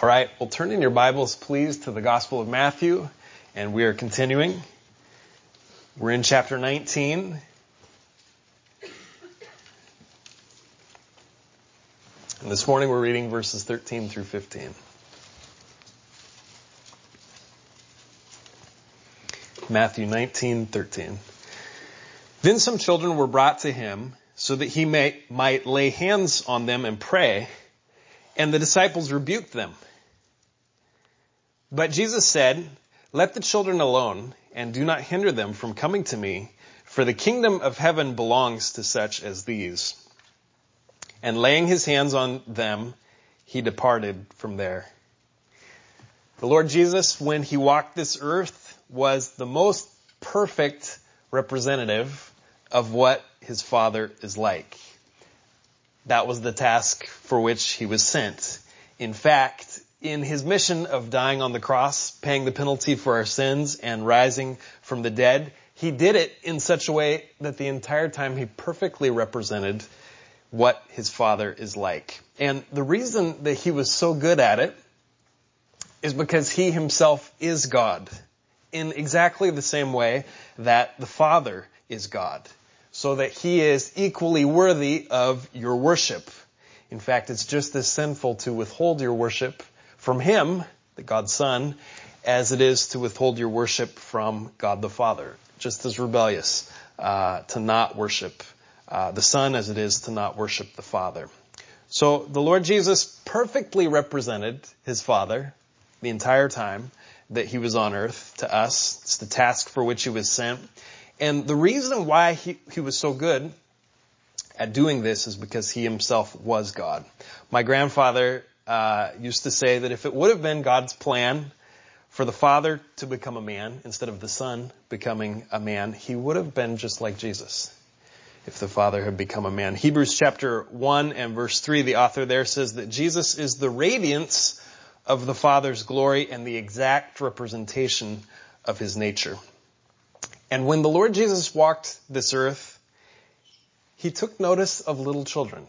All right, well, turn in your Bibles, please, to the Gospel of Matthew, and we are continuing. We're in chapter 19. And this morning we're reading verses 13 through 15. Matthew 19:13. Then some children were brought to him so that he might lay hands on them and pray, and the disciples rebuked them. But Jesus said, "Let the children alone, and do not hinder them from coming to me, for the kingdom of heaven belongs to such as these." And laying his hands on them, he departed from there. The Lord Jesus, when he walked this earth, was the most perfect representative of what his Father is like. That was the task for which he was sent. In fact, in his mission of dying on the cross, paying the penalty for our sins, and rising from the dead, he did it in such a way that the entire time he perfectly represented what his Father is like. And the reason that he was so good at it is because he himself is God, in exactly the same way that the Father is God, so that he is equally worthy of your worship. In fact, it's just as sinful to withhold your worship from him, the God Son, as it is to withhold your worship from God the Father. Just as rebellious to not worship the Son as it is to not worship the Father. So the Lord Jesus perfectly represented his Father the entire time that he was on earth to us. It's the task for which he was sent. And the reason why he was so good at doing this is because he himself was God. My grandfather used to say that if it would have been God's plan for the Father to become a man instead of the Son becoming a man, he would have been just like Jesus if the Father had become a man. Hebrews chapter 1 and verse 3, the author there says that Jesus is the radiance of the Father's glory and the exact representation of his nature. And when the Lord Jesus walked this earth, he took notice of little children.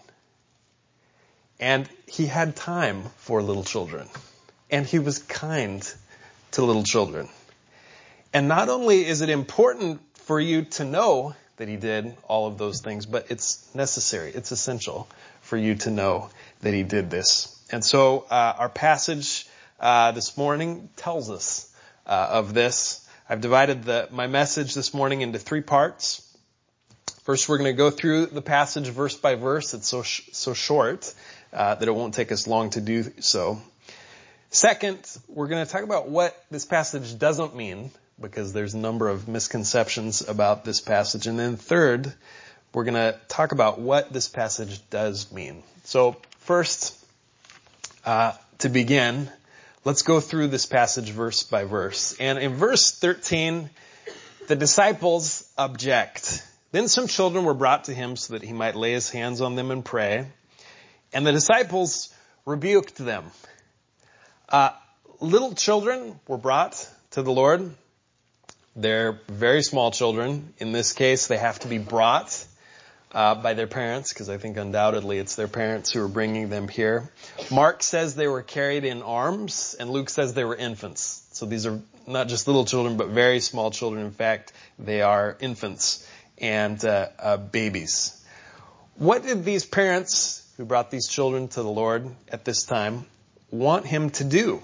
And he had time for little children. And he was kind to little children. And not only is it important for you to know that he did all of those things, but it's necessary, it's essential for you to know that he did this. And so our passage this morning tells us of this. I've divided my message this morning into three parts. First, we're going to go through the passage verse by verse. It's so short that it won't take us long to do so. Second, we're going to talk about what this passage doesn't mean, because there's a number of misconceptions about this passage. And then third, we're going to talk about what this passage does mean. So first, to begin, let's go through this passage verse by verse. And in verse 13, the disciples object. Then some children were brought to him so that he might lay his hands on them and pray. And the disciples rebuked them. Little children were brought to the Lord. They're very small children. In this case, they have to be brought by their parents, because I think undoubtedly it's their parents who are bringing them here. Mark says they were carried in arms, and Luke says they were infants. So these are not just little children, but very small children. In fact, they are infants and babies. What did these parents who brought these children to the Lord at this time want him to do?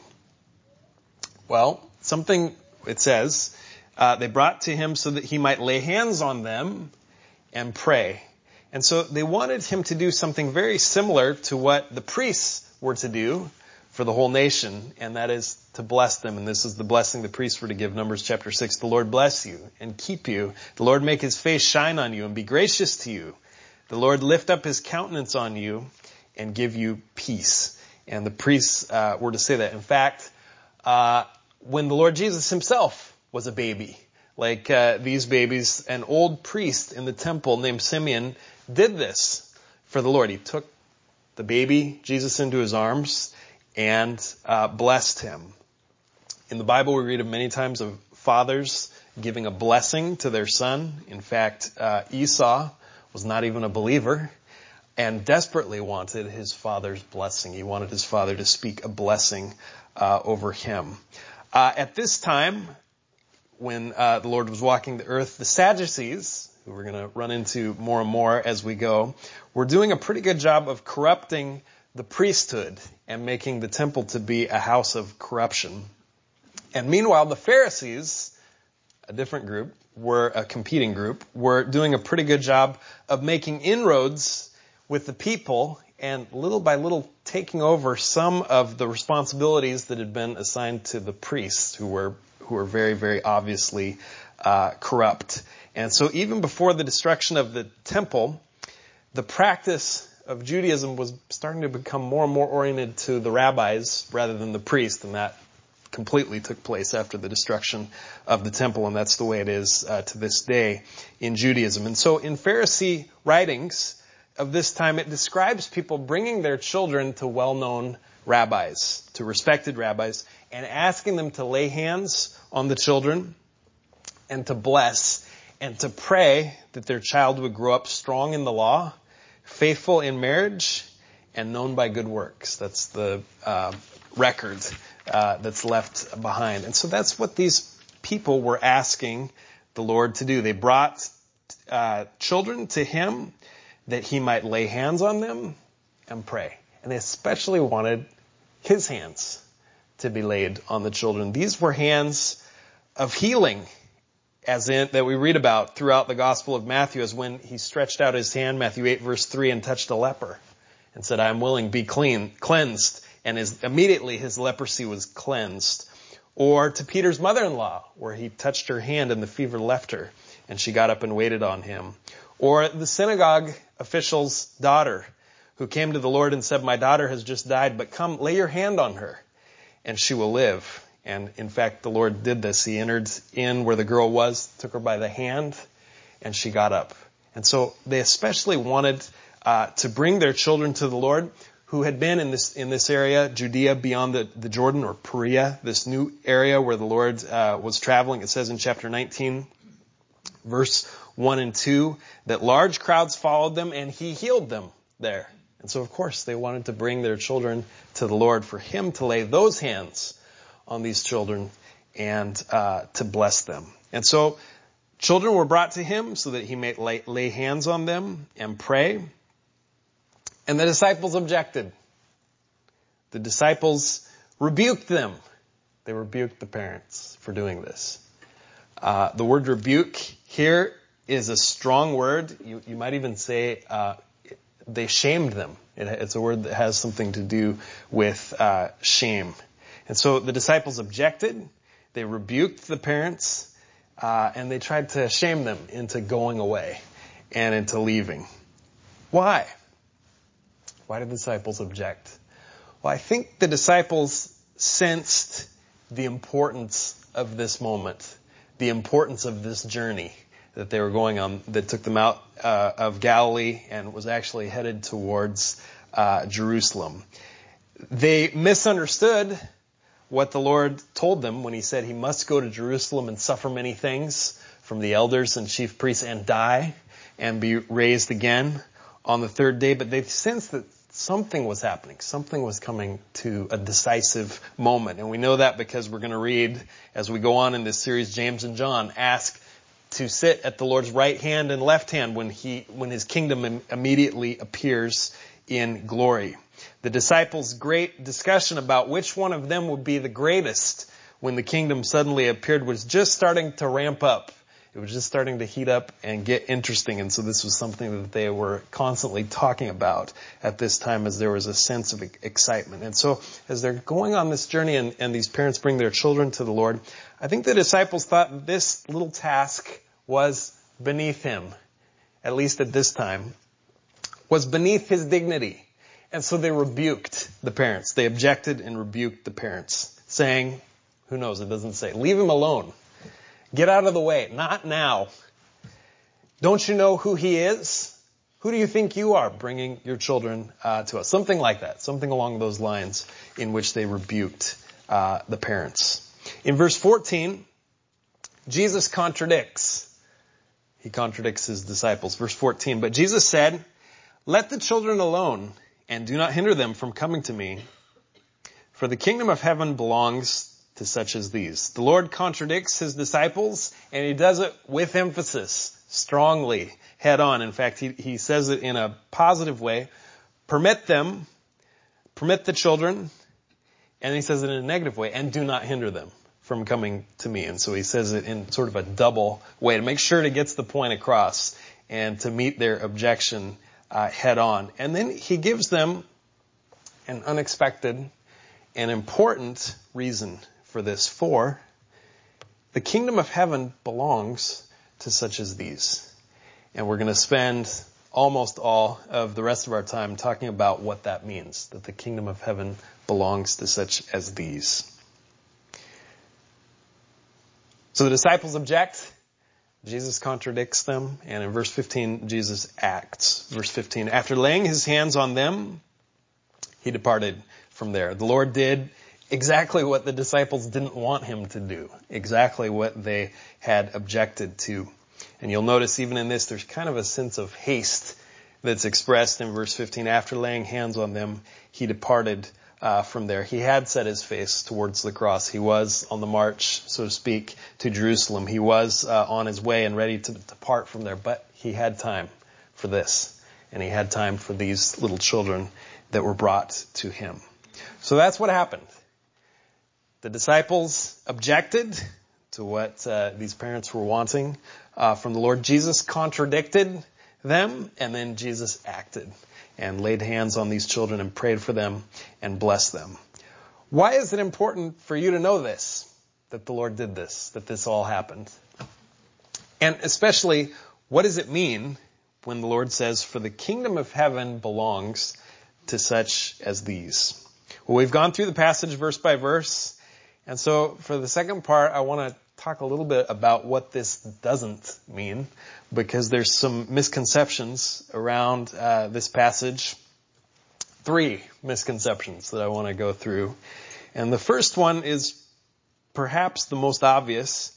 Well, something it says, they brought to him so that he might lay hands on them and pray. And so they wanted him to do something very similar to what the priests were to do for the whole nation, and that is to bless them. And this is the blessing the priests were to give. Numbers chapter 6, the Lord bless you and keep you. The Lord make his face shine on you and be gracious to you. The Lord lift up his countenance on you and give you peace. And the priests were to say that. In fact, when the Lord Jesus himself was a baby, like these babies, an old priest in the temple named Simeon did this for the Lord. He took the baby Jesus into his arms and blessed him. In the Bible, we read of many times of fathers giving a blessing to their son. In fact, Esau was not even a believer. and desperately wanted his father's blessing. He wanted his father to speak a blessing over him. At this time, when the Lord was walking the earth, the Sadducees, who we're going to run into more and more as we go, were doing a pretty good job of corrupting the priesthood and making the temple to be a house of corruption. And meanwhile, the Pharisees, a different group, a competing group, were doing a pretty good job of making inroads with the people and little by little taking over some of the responsibilities that had been assigned to the priests who were very, very obviously corrupt. And so even before the destruction of the temple, the practice of Judaism was starting to become more and more oriented to the rabbis rather than the priests, and that completely took place after the destruction of the temple, and that's the way it is to this day in Judaism. And so in Pharisee writings of this time, it describes people bringing their children to well-known rabbis, to respected rabbis, and asking them to lay hands on the children and to bless and to pray that their child would grow up strong in the law, faithful in marriage, and known by good works. That's the record that's left behind. And so that's what these people were asking the Lord to do. They brought children to him that he might lay hands on them and pray. And they especially wanted his hands to be laid on the children. These were hands of healing, as in that we read about throughout the Gospel of Matthew, as when he stretched out his hand, Matthew 8 verse 3, and touched a leper and said, "I am willing, be cleansed." And immediately his leprosy was cleansed. Or to Peter's mother-in-law, where he touched her hand and the fever left her, and she got up and waited on him. Or the synagogue official's daughter, who came to the Lord and said, "My daughter has just died, but come, lay your hand on her, and she will live." And in fact, the Lord did this. He entered in where the girl was, took her by the hand, and she got up. And so they especially wanted to bring their children to the Lord, who had been in this area, Judea beyond the Jordan, or Perea, this new area where the Lord was traveling. It says in chapter 19, verse 1 and 2, that large crowds followed them and he healed them there. And so, of course, they wanted to bring their children to the Lord for him to lay those hands on these children and to bless them. And so children were brought to him so that he might lay hands on them and pray. And the disciples objected. The disciples rebuked them. They rebuked the parents for doing this. The word rebuke here is a strong word. You might even say they shamed them. It's a word that has something to do with shame. And so the disciples objected. They rebuked the parents, and they tried to shame them into going away and into leaving. Why? Why did the disciples object? Well, I think the disciples sensed the importance of this moment, the importance of this journey that they were going on, that took them out of Galilee and was actually headed towards Jerusalem. They misunderstood what the Lord told them when he said he must go to Jerusalem and suffer many things from the elders and chief priests and die and be raised again on the third day. But they sensed that something was happening. Something was coming to a decisive moment. And we know that because we're going to read, as we go on in this series, James and John ask to sit at the Lord's right hand and left hand when his kingdom immediately appears in glory. The disciples' great discussion about which one of them would be the greatest when the kingdom suddenly appeared was just starting to ramp up. It was just starting to heat up and get interesting. And so this was something that they were constantly talking about at this time, as there was a sense of excitement. And so as they're going on this journey and these parents bring their children to the Lord, I think the disciples thought this little task was beneath him, at least at this time, was beneath his dignity. And so they rebuked the parents. They objected and rebuked the parents, saying, who knows, it doesn't say, leave him alone. Get out of the way. Not now. Don't you know who he is? Who do you think you are bringing your children to us? Something like that. Something along those lines in which they rebuked the parents. In verse 14, Jesus contradicts. He contradicts his disciples. Verse 14, but Jesus said, Let the children alone, and do not hinder them from coming to me, for the kingdom of heaven belongs to such as these. The Lord contradicts his disciples, and he does it with emphasis, strongly, head on. In fact, he says it in a positive way. Permit the children, and he says it in a negative way, and do not hinder them from coming to me. And so he says it in sort of a double way to make sure it gets the point across and to meet their objection head on. And then he gives them an unexpected and important reason for this. For the kingdom of heaven belongs to such as these. And we're going to spend almost all of the rest of our time talking about what that means, that the kingdom of heaven belongs to such as these. So the disciples object. Jesus contradicts them. And in verse 15, Jesus acts. Verse 15, after laying his hands on them, he departed from there. The Lord did exactly what the disciples didn't want him to do. Exactly what they had objected to. And you'll notice even in this, there's kind of a sense of haste that's expressed in verse 15. After laying hands on them, he departed from there. He had set his face towards the cross. He was on the march, so to speak, to Jerusalem. He was on his way and ready to depart from there. But he had time for this. And he had time for these little children that were brought to him. So that's what happened. The disciples objected to what these parents were wanting from the Lord. Jesus contradicted them, and then Jesus acted and laid hands on these children and prayed for them and blessed them. Why is it important for you to know this, that the Lord did this, that this all happened? And especially, what does it mean when the Lord says, for the kingdom of heaven belongs to such as these? Well, we've gone through the passage verse by verse. And so for the second part, I want to talk a little bit about what this doesn't mean, because there's some misconceptions around this passage. 3 misconceptions that I want to go through. And the first one is perhaps the most obvious,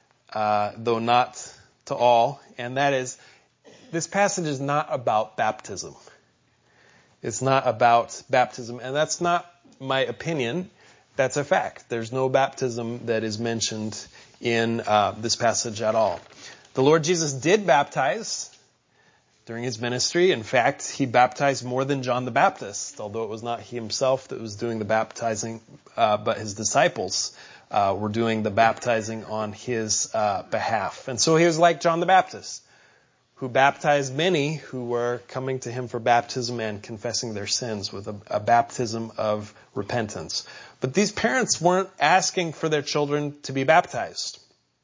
though not to all, and that is this passage is not about baptism. It's not about baptism, and that's not my opinion. That's a fact. There's no baptism that is mentioned in this passage at all. The Lord Jesus did baptize during his ministry. In fact, he baptized more than John the Baptist, although it was not he himself that was doing the baptizing, but his disciples were doing the baptizing on his behalf. And so he was like John the Baptist, who baptized many who were coming to him for baptism and confessing their sins with a baptism of repentance. But these parents weren't asking for their children to be baptized.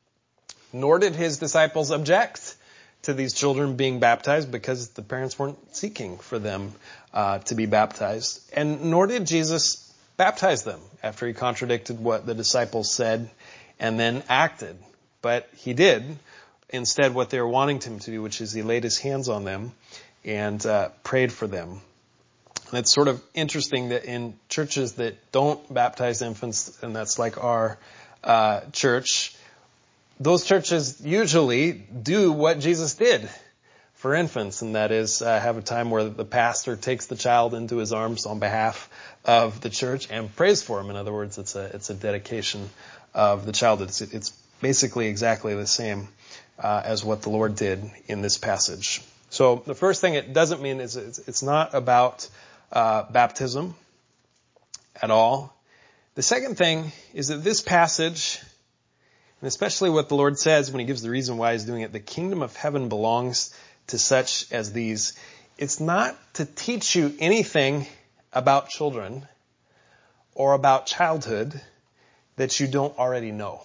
Nor did his disciples object to these children being baptized, because the parents weren't seeking for them to be baptized. And nor did Jesus baptize them after he contradicted what the disciples said and then acted. But he did instead what they were wanting him to do, which is he laid his hands on them and prayed for them. And it's sort of interesting that in churches that don't baptize infants, and that's like our church, those churches usually do what Jesus did for infants, and that is have a time where the pastor takes the child into his arms on behalf of the church and prays for him. In other words, it's a dedication of the child. It's basically exactly the same as what the Lord did in this passage. So the first thing it doesn't mean is it's not about baptism at all. The second thing is that this passage, and especially what the Lord says when he gives the reason why he's doing it, the kingdom of heaven belongs to such as these. It's not to teach you anything about children or about childhood that you don't already know.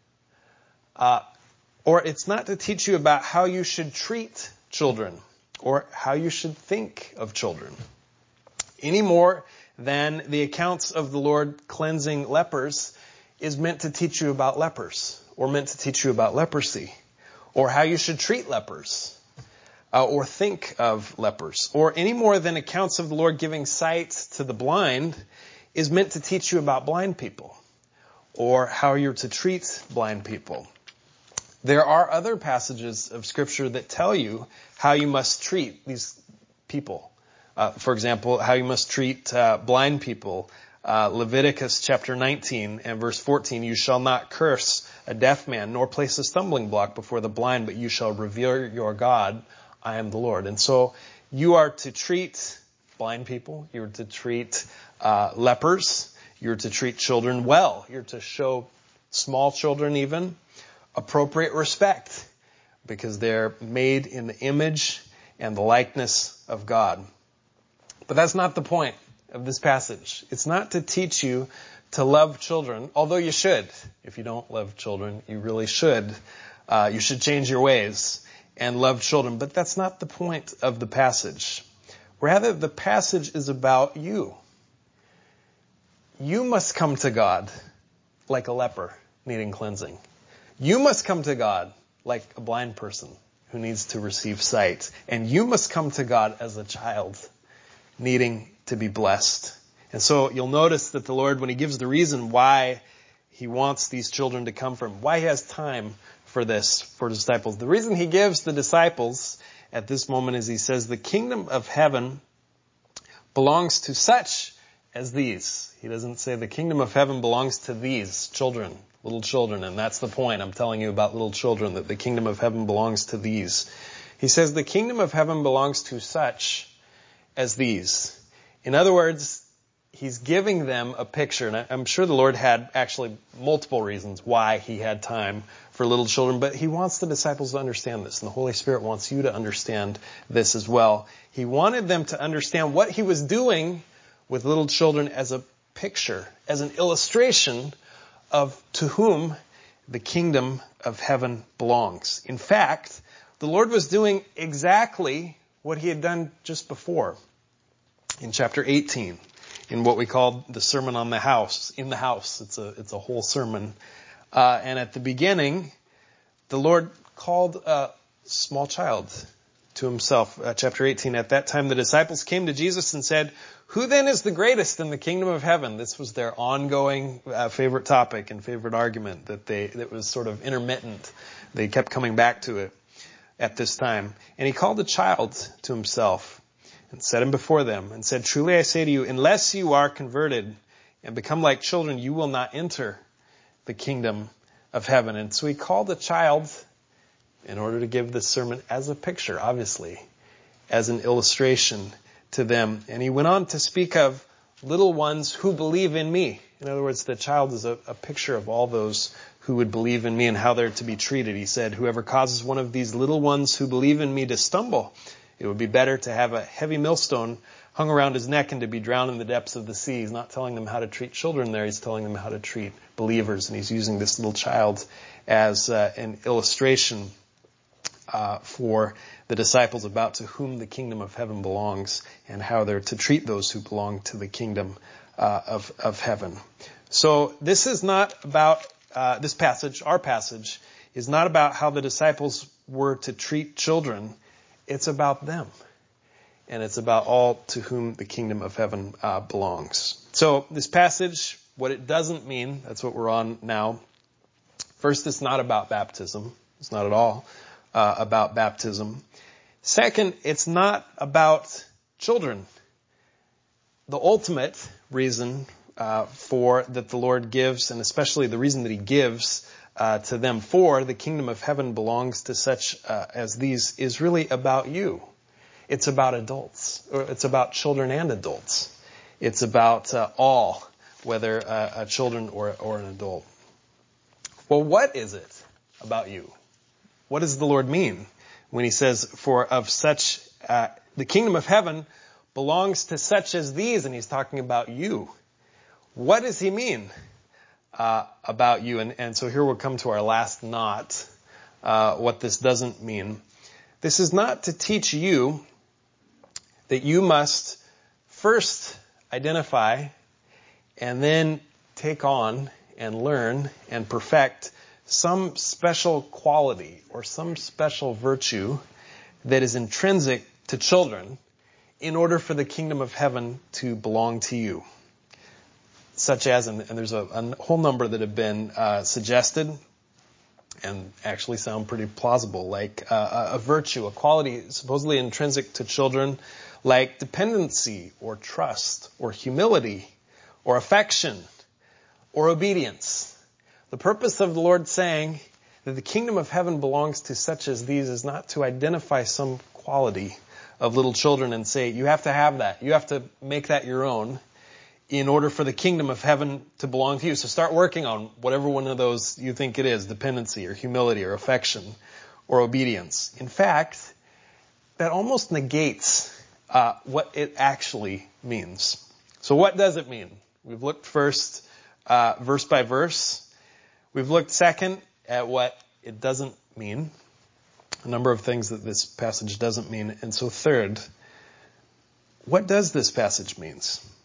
Or it's not to teach you about how you should treat children or how you should think of children. Any more than the accounts of the Lord cleansing lepers is meant to teach you about lepers, or meant to teach you about leprosy, or how you should treat lepers, or think of lepers. Or any more than accounts of the Lord giving sight to the blind is meant to teach you about blind people, or how you're to treat blind people. There are other passages of Scripture that tell you how you must treat these people. For example, how you must treat blind people. Leviticus chapter 19 and verse 14, you shall not curse a deaf man, nor place a stumbling block before the blind, but you shall revere your God. I am the Lord. And so you are to treat blind people. You're to treat lepers. You're to treat children well. You're to show small children even appropriate respect because they're made in the image and the likeness of God. But that's not the point of this passage. It's not to teach you to love children, although you should. If you don't love children, you really should. You should change your ways and love children. But that's not the point of the passage. Rather, the passage is about you. You must come to God like a leper needing cleansing. You must come to God like a blind person who needs to receive sight. And you must come to God as a child needing to be blessed. And so you'll notice that the Lord, when he gives the reason why he wants these children to come from, why he has time for this, for disciples, the reason he gives the disciples at this moment is he says, the kingdom of heaven belongs to such as these. He doesn't say the kingdom of heaven belongs to these children, little children. And that's the point I'm telling you about little children, that the kingdom of heaven belongs to these. He says the kingdom of heaven belongs to such as these. In other words, he's giving them a picture, and I'm sure the Lord had actually multiple reasons why he had time for little children, but he wants the disciples to understand this, and the Holy Spirit wants you to understand this as well. He wanted them to understand what he was doing with little children as a picture, as an illustration of to whom the kingdom of heaven belongs. In fact, the Lord was doing exactly what he had done just before in chapter 18. In what we call the Sermon on the House, in the house. It's a whole sermon. And at the beginning, the Lord called a small child to himself. Chapter 18, at that time the disciples came to Jesus and said, who then is the greatest in the kingdom of heaven? This was their ongoing favorite topic and favorite argument that was sort of intermittent. They kept coming back to it at this time. And he called a child to himself and set him before them and said, truly I say to you, unless you are converted and become like children, you will not enter the kingdom of heaven. And so he called a child in order to give this sermon as a picture, obviously, as an illustration to them. And he went on to speak of little ones who believe in me. In other words, the child is a picture of all those who would believe in me and how they're to be treated. He said, whoever causes one of these little ones who believe in me to stumble, it would be better to have a heavy millstone hung around his neck and to be drowned in the depths of the sea. He's not telling them how to treat children there. He's telling them how to treat believers. And he's using this little child as an illustration for the disciples about to whom the kingdom of heaven belongs and how they're to treat those who belong to the kingdom of heaven. So this is not about, this passage, our passage, is not about how the disciples were to treat children. It's about them. And it's about all to whom the kingdom of heaven belongs. So this passage, what it doesn't mean, that's what we're on now. First, it's not about baptism. It's not at all about baptism. Second, it's not about children. The ultimate reason for that the Lord gives, and especially the reason that he gives to them for the kingdom of heaven belongs to such as these, is really about you. It's about adults, or it's about children and adults. It's about all, whether children or an adult. Well, what is it about you? What does the Lord mean when he says, for of such, the kingdom of heaven belongs to such as these, and he's talking about you? What does he mean about you? And so here we'll come to our last not, what this doesn't mean. This is not to teach you that you must first identify and then take on and learn and perfect some special quality or some special virtue that is intrinsic to children in order for the kingdom of heaven to belong to you. Such as, and there's a whole number that have been suggested and actually sound pretty plausible, like a virtue, a quality supposedly intrinsic to children, like dependency or trust or humility or affection or obedience. The purpose of the Lord saying that the kingdom of heaven belongs to such as these is not to identify some quality of little children and say, you have to have that. You have to make that your own in order for the kingdom of heaven to belong to you. So start working on whatever one of those you think it is, dependency or humility or affection or obedience. In fact, that almost negates what it actually means. So what does it mean? We've looked first verse by verse. We've looked second at what it doesn't mean, a number of things that this passage doesn't mean. And so third, what does this passage mean?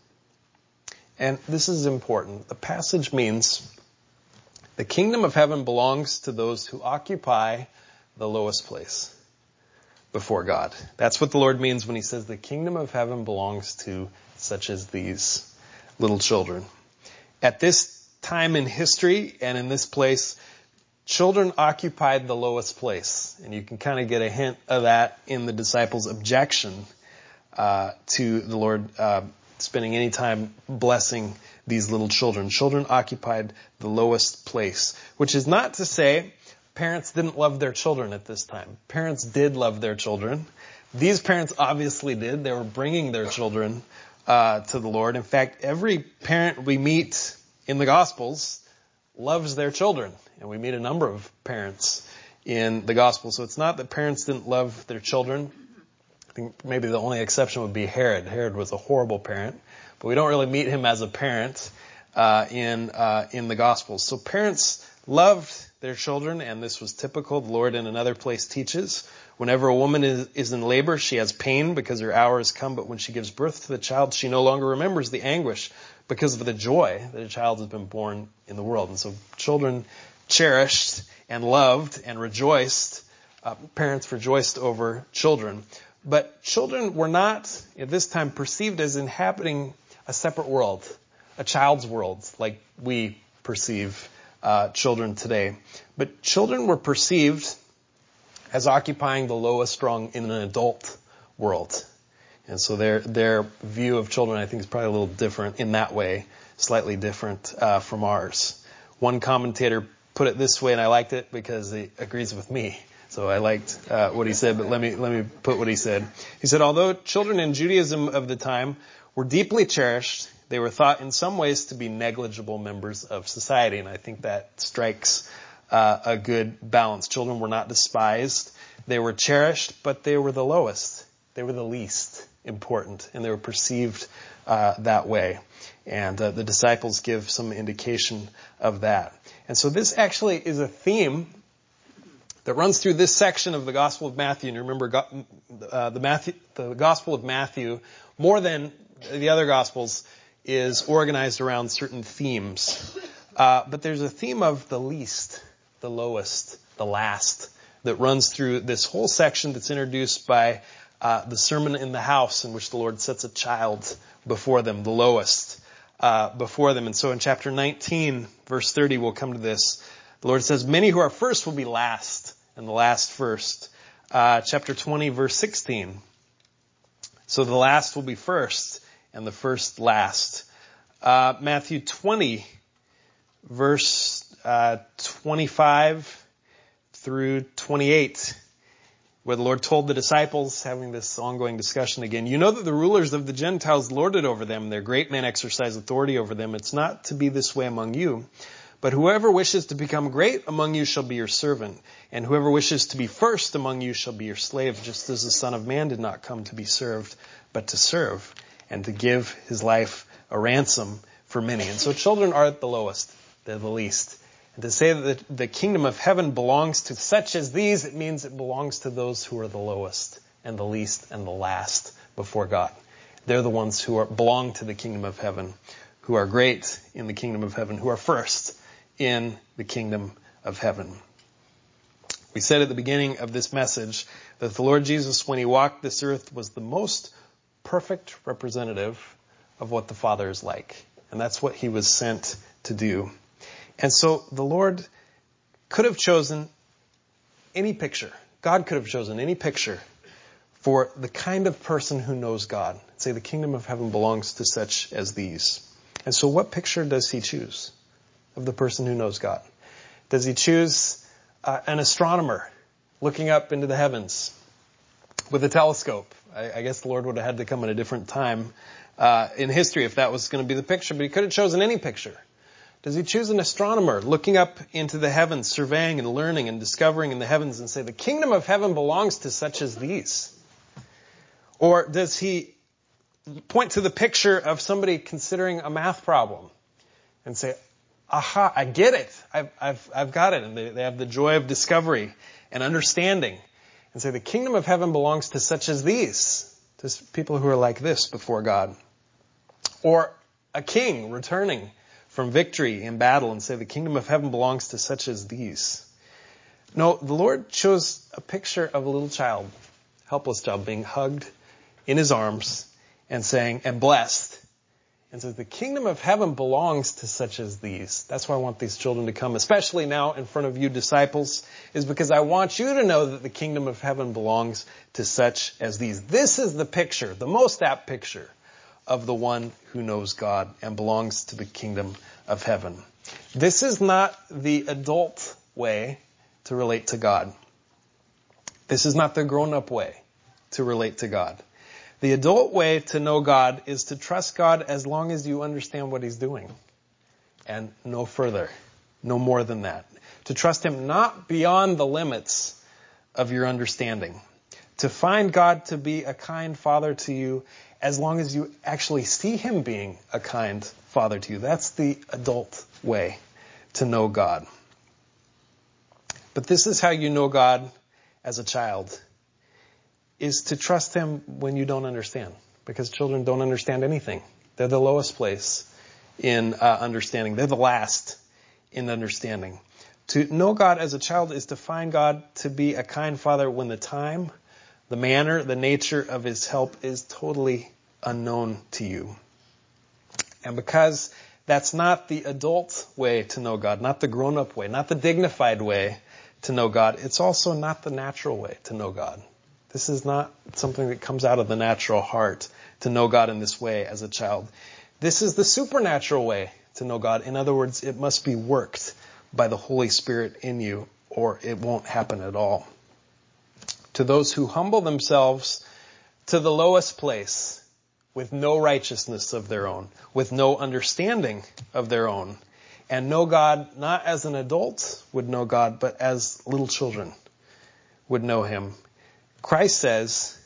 And this is important. The passage means the kingdom of heaven belongs to those who occupy the lowest place before God. That's what the Lord means when he says the kingdom of heaven belongs to such as these little children. At this time in history and in this place, children occupied the lowest place. And you can kind of get a hint of that in the disciples' objection to the Lord spending any time blessing these little children. Children occupied the lowest place, which is not to say parents didn't love their children at this time. Parents did love their children. These parents obviously did. They were bringing their children to the Lord. In fact, every parent we meet in the Gospels loves their children. And we meet a number of parents in the Gospels. So it's not that parents didn't love their children. I think maybe the only exception would be Herod. Herod was a horrible parent, but we don't really meet him as a parent in the Gospels. So parents loved their children, and this was typical. The Lord in another place teaches, whenever a woman is in labor, she has pain because her hour has come, but when she gives birth to the child, she no longer remembers the anguish because of the joy that a child has been born in the world. And so children cherished and loved and rejoiced. Parents rejoiced over children. But children were not, at this time, perceived as inhabiting a separate world, a child's world, like we perceive children today. But children were perceived as occupying the lowest rung in an adult world. And so their view of children, I think, is probably a little different in that way, slightly different from ours. One commentator put it this way, and I liked it because it agrees with me. So I liked what he said, but let me put what he said. He said, although children in Judaism of the time were deeply cherished, they were thought in some ways to be negligible members of society. And I think that strikes a good balance. Children were not despised. They were cherished, but they were the lowest. They were the least important, and they were perceived that way. And the disciples give some indication of that. And so this actually is a theme that runs through this section of the Gospel of Matthew. And you remember the Gospel of Matthew, more than the other Gospels, is organized around certain themes. But there's a theme of the least, the lowest, the last, that runs through this whole section that's introduced by the Sermon in the House, in which the Lord sets a child before them, the lowest before them. And so in chapter 19, verse 30, we'll come to this. The Lord says, many who are first will be last, and the last first. Chapter 20, verse 16. So the last will be first, and the first last. Matthew 20, verse 25 through 28, where the Lord told the disciples, having this ongoing discussion again, you know that the rulers of the Gentiles lord it over them, their great men exercise authority over them. It's not to be this way among you. But whoever wishes to become great among you shall be your servant, and whoever wishes to be first among you shall be your slave, just as the Son of Man did not come to be served, but to serve, and to give his life a ransom for many. And so children are at the lowest. They're the least. And to say that the kingdom of heaven belongs to such as these, it means it belongs to those who are the lowest and the least and the last before God. They're the ones who belong to the kingdom of heaven, who are great in the kingdom of heaven, who are first in the kingdom of heaven. We said at the beginning of this message that the Lord Jesus, when he walked this earth, was the most perfect representative of what the Father is like. And that's what he was sent to do. And so the Lord could have chosen any picture. God could have chosen any picture for the kind of person who knows God. Say the kingdom of heaven belongs to such as these. And so what picture does he choose of the person who knows God? Does he choose an astronomer looking up into the heavens with a telescope? I guess the Lord would have had to come at a different time in history if that was going to be the picture, but he could have chosen any picture. Does he choose an astronomer looking up into the heavens, surveying and learning and discovering in the heavens and say, the kingdom of heaven belongs to such as these? Or does he point to the picture of somebody considering a math problem and say, aha, I get it. I've got it. And they have the joy of discovery and understanding and say, the kingdom of heaven belongs to such as these, to people who are like this before God. Or a king returning from victory in battle and say, the kingdom of heaven belongs to such as these. No, the Lord chose a picture of a little child, helpless child, being hugged in his arms and saying, and blessed, and says, the kingdom of heaven belongs to such as these. That's why I want these children to come, especially now in front of you disciples, is because I want you to know that the kingdom of heaven belongs to such as these. This is the picture, the most apt picture of the one who knows God and belongs to the kingdom of heaven. This is not the adult way to relate to God. This is not the grown-up way to relate to God. The adult way to know God is to trust God as long as you understand what he's doing. And no further, no more than that. To trust him not beyond the limits of your understanding. To find God to be a kind father to you as long as you actually see him being a kind father to you. That's the adult way to know God. But this is how you know God as a child, is to trust him when you don't understand. Because children don't understand anything. They're the lowest place in understanding. They're the last in understanding. To know God as a child is to find God to be a kind father when the time, the manner, the nature of his help is totally unknown to you. And because that's not the adult way to know God, not the grown-up way, not the dignified way to know God, it's also not the natural way to know God. This is not something that comes out of the natural heart to know God in this way as a child. This is the supernatural way to know God. In other words, it must be worked by the Holy Spirit in you, or it won't happen at all. To those who humble themselves to the lowest place with no righteousness of their own, with no understanding of their own, and know God not as an adult would know God, but as little children would know him. Christ says,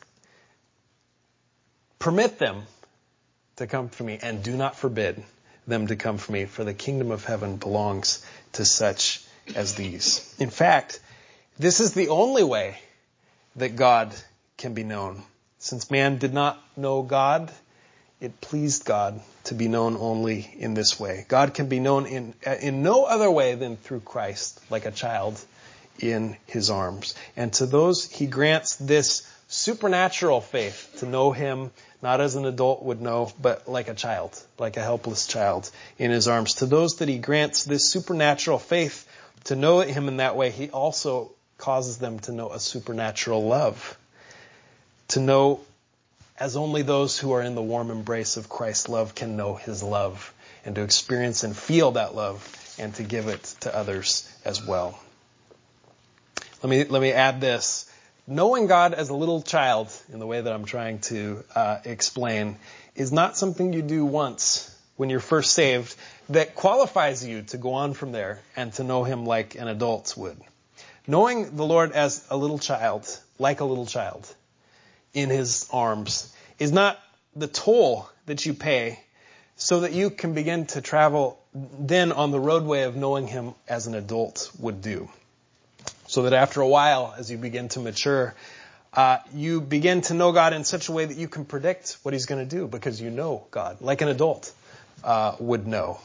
permit them to come to me and do not forbid them to come to me, for the kingdom of heaven belongs to such as these. In fact, this is the only way that God can be known. Since man did not know God, it pleased God to be known only in this way. God can be known in no other way than through Christ, like a child in his arms. And to those he grants this supernatural faith to know him not as an adult would know, but like a child, like a helpless child in his arms. To those that he grants this supernatural faith to know him in that way, he also causes them to know a supernatural love. To know as only those who are in the warm embrace of Christ's love can know his love, and to experience and feel that love and to give it to others as well. Let me add this. Knowing God as a little child, in the way that I'm trying to explain, is not something you do once when you're first saved that qualifies you to go on from there and to know him like an adult would. Knowing the Lord as a little child, like a little child, in his arms, is not the toll that you pay so that you can begin to travel then on the roadway of knowing him as an adult would do. So that after a while, as you begin to mature, you begin to know God in such a way that you can predict what he's going to do because you know God, like an adult would know.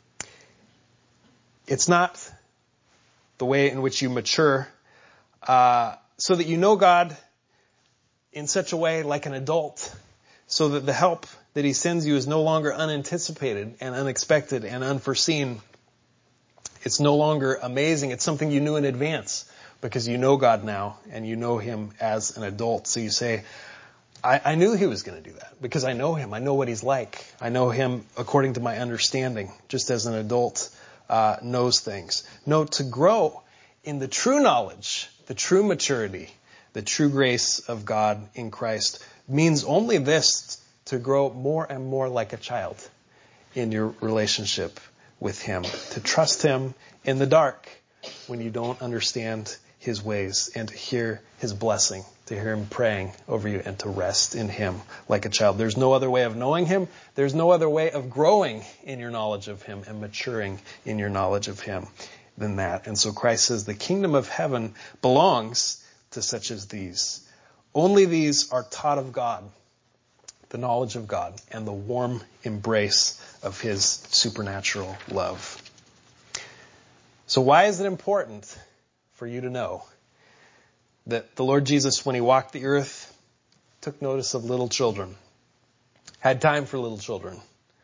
It's not the way in which you mature so that you know God in such a way like an adult, so that the help that he sends you is no longer unanticipated and unexpected and unforeseen. It's no longer amazing. It's something you knew in advance because you know God now and you know him as an adult. So you say, I knew he was going to do that because I know him. I know what he's like. I know him according to my understanding, just as an adult knows things. No, to grow in the true knowledge, the true maturity, the true grace of God in Christ means only this, to grow more and more like a child in your relationship with him, to trust him in the dark when you don't understand his ways, and to hear his blessing, to hear him praying over you, and to rest in him like a child. There's no other way of knowing him. There's no other way of growing in your knowledge of him and maturing in your knowledge of him than that. And so Christ says the kingdom of heaven belongs to such as these. Only these are taught of God, the knowledge of God, and the warm embrace of his supernatural love. So why is it important for you to know that the Lord Jesus, when he walked the earth, took notice of little children, had time for little children,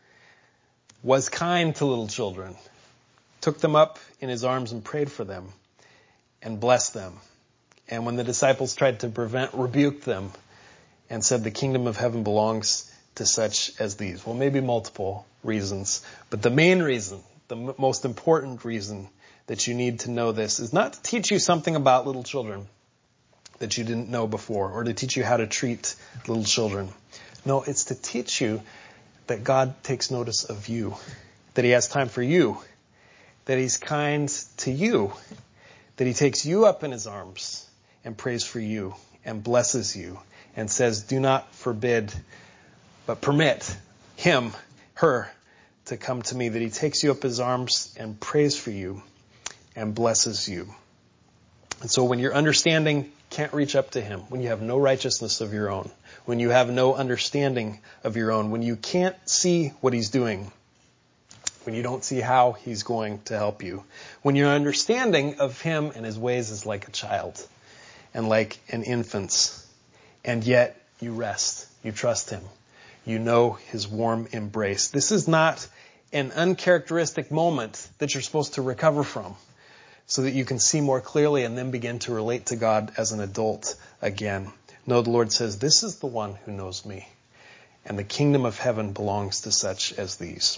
was kind to little children, took them up in his arms and prayed for them and blessed them. And when the disciples tried to rebuke them and said the kingdom of heaven belongs to such as these. Well, maybe multiple reasons, but the main reason, the most important reason that you need to know this is not to teach you something about little children that you didn't know before, or to teach you how to treat little children. No, it's to teach you that God takes notice of you, that he has time for you, that he's kind to you, that he takes you up in his arms and prays for you and blesses you and says, do not forbid, but permit him, her, to come to me, that he takes you up his arms and prays for you and blesses you. And so when your understanding can't reach up to him, when you have no righteousness of your own, when you have no understanding of your own, when you can't see what he's doing, when you don't see how he's going to help you, when your understanding of him and his ways is like a child and like an infant's, and yet you rest, you trust him, you know his warm embrace. This is not an uncharacteristic moment that you're supposed to recover from, so that you can see more clearly and then begin to relate to God as an adult again. No, the Lord says, this is the one who knows me, and the kingdom of heaven belongs to such as these.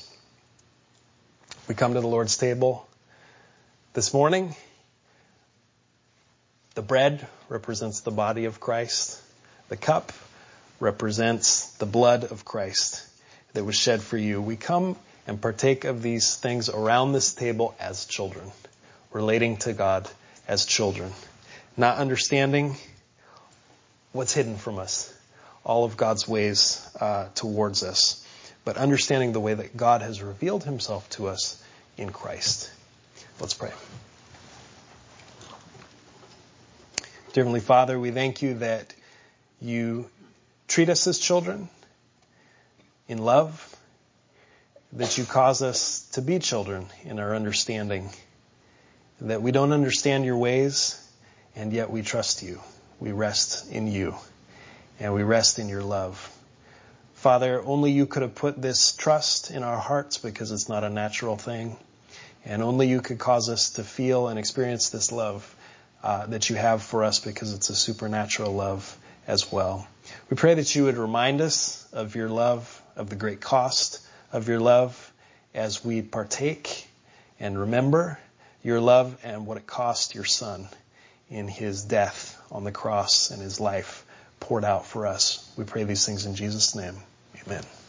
We come to the Lord's table this morning. The bread represents the body of Christ. The cup represents the blood of Christ that was shed for you. We come and partake of these things around this table as children, relating to God as children, not understanding what's hidden from us, all of God's ways towards us, but understanding the way that God has revealed himself to us in Christ. Let's pray. Dear Heavenly Father, we thank you that you treat us as children in love, that you cause us to be children in our understanding, that we don't understand your ways, and yet we trust you. We rest in you, and we rest in your love. Father, only you could have put this trust in our hearts, because it's not a natural thing, and only you could cause us to feel and experience this love that you have for us, because it's a supernatural love as well. We pray that you would remind us of your love, of the great cost of your love, as we partake and remember your love and what it cost your Son in his death on the cross and his life poured out for us. We pray these things in Jesus' name. Amen.